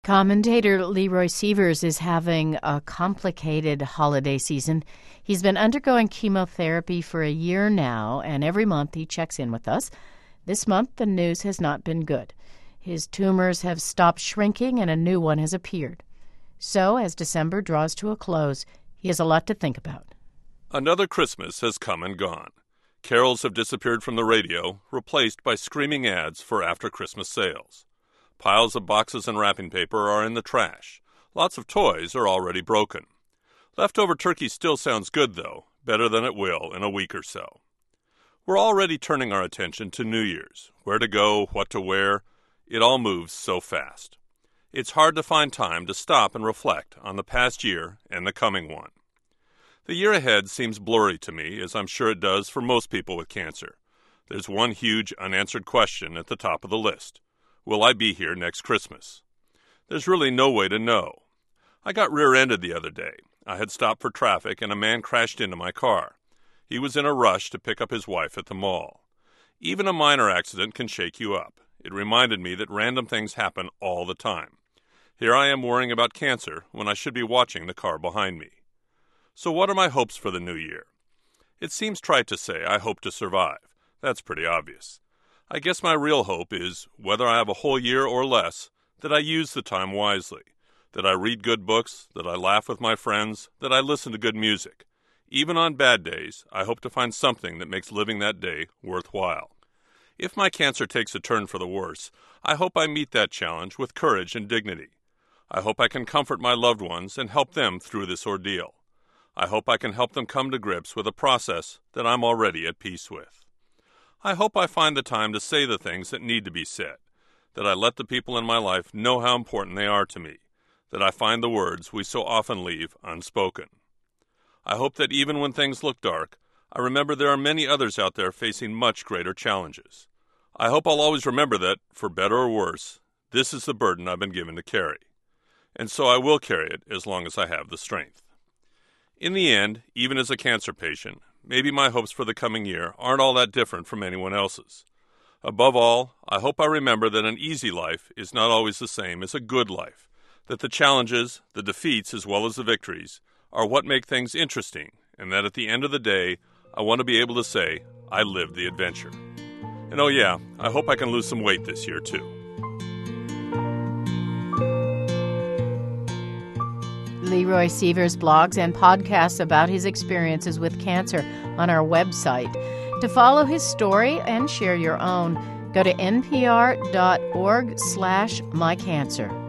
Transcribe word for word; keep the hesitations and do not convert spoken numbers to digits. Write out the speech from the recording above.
Commentator Leroy Sievers is having a complicated holiday season. He's been undergoing chemotherapy for a year now, and every month he checks in with us. This month, the news has not been good. His tumors have stopped shrinking, and a new one has appeared. So, as December draws to a close, he has a lot to think about. Another Christmas has come and gone. Carols have disappeared from the radio, replaced by screaming ads for after-Christmas sales. Piles of boxes and wrapping paper are in the trash. Lots of toys are already broken. Leftover turkey still sounds good, though, better than it will in a week or so. We're already turning our attention to New Year's. Where to go, what to wear. It all moves so fast. It's hard to find time to stop and reflect on the past year and the coming one. The year ahead seems blurry to me, as I'm sure it does for most people with cancer. There's one huge unanswered question at the top of the list. Will I be here next Christmas? There's really no way to know. I got rear-ended the other day. I had stopped for traffic and a man crashed into my car. He was in a rush to pick up his wife at the mall. Even a minor accident can shake you up. It reminded me that random things happen all the time. Here I am worrying about cancer when I should be watching the car behind me. So what are my hopes for the new year? It seems trite to say I hope to survive. That's pretty obvious. I guess my real hope is, whether I have a whole year or less, that I use the time wisely, that I read good books, that I laugh with my friends, that I listen to good music. Even on bad days, I hope to find something that makes living that day worthwhile. If my cancer takes a turn for the worse, I hope I meet that challenge with courage and dignity. I hope I can comfort my loved ones and help them through this ordeal. I hope I can help them come to grips with a process that I'm already at peace with. I hope I find the time to say the things that need to be said, that I let the people in my life know how important they are to me, that I find the words we so often leave unspoken. I hope that even when things look dark, I remember there are many others out there facing much greater challenges. I hope I'll always remember that, for better or worse, this is the burden I've been given to carry. And so I will carry it as long as I have the strength. In the end, even as a cancer patient, maybe my hopes for the coming year aren't all that different from anyone else's. Above all, I hope I remember that an easy life is not always the same as a good life, that the challenges, the defeats as well as the victories, are what make things interesting, and that at the end of the day, I want to be able to say, I lived the adventure. And oh yeah, I hope I can lose some weight this year too. Leroy Sievers blogs and podcasts about his experiences with cancer on our website. To follow his story and share your own, go to npr dot org slash my cancer.